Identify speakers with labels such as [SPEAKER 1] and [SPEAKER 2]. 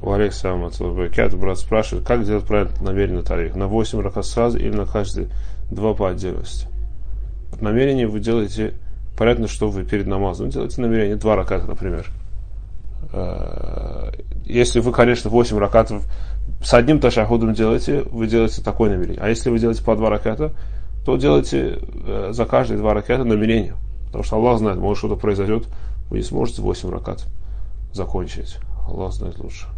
[SPEAKER 1] Александр брат спрашивает, как делать правильно намерение на тарих? На 8 ракат сразу или на каждые 2 по отдельности? Намерение вы делаете, понятно, что вы перед намазом делаете намерение 2 раката, например. Если вы, конечно, 8 ракатов с одним ташахудом делаете, вы делаете такое намерение. А если вы делаете по 2 раката, то делайте за каждые 2 раката намерение. Потому что Аллах знает, может что-то произойдет, вы не сможете 8 ракат закончить. Аллах знает лучше.